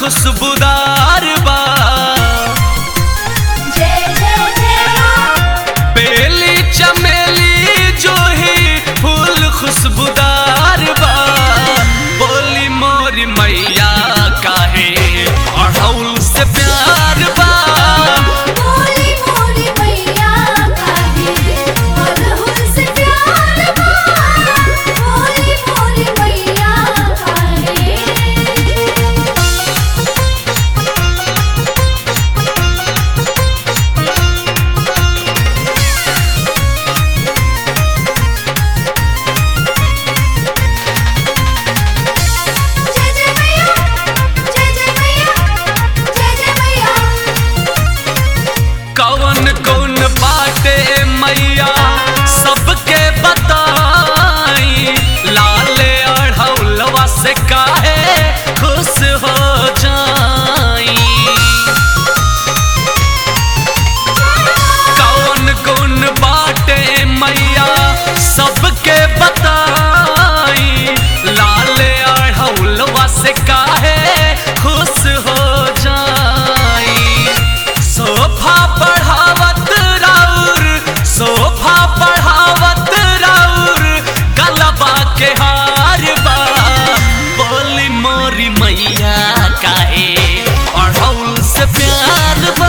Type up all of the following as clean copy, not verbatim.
खुशबूदार बा। बेली चमेली जो ही फूल खुशबूदार बा। बोली मोरी मैया काहे अढ़ौल से प्यार बा। कौन बाटे मैया सबके बताई। लाले अढ़ौलवा से काहे खुश हो जाई। कौन बाटे मैया सबके बताई। लाले अढ़ौलवा से काहे खुश हो जाई। सोफा बढ़ावत राउर, सोफा बढ़ावत राउर, गलबा के हार बा। बोली मोरी मैया काहे अढ़ौल से प्यार बा।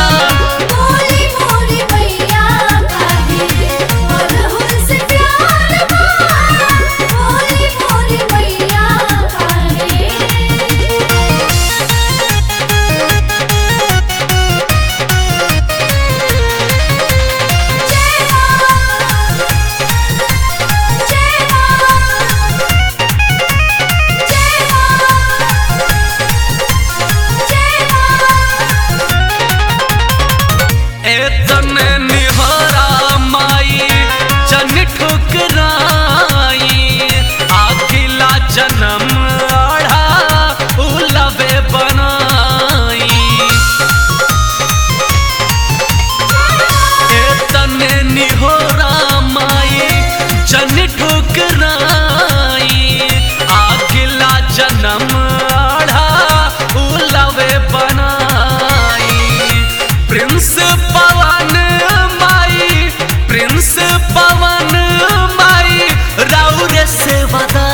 तने निहरा माई जन ठुकराई। अगला जन्म आढ़ा उलवे बनाई। तने निहरा माई जन ठुकराई। अगला जन्म आढ़ा उलवे बनाई। प्रिंस पवन माई, प्रिंस पवन माई राउर से वदा।